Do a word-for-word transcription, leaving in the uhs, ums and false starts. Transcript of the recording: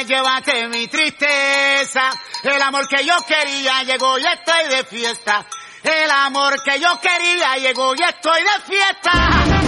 pues llévate mi tristeza. El amor que yo quería llegó y estoy de fiesta. El amor que yo quería llegó y estoy de fiesta.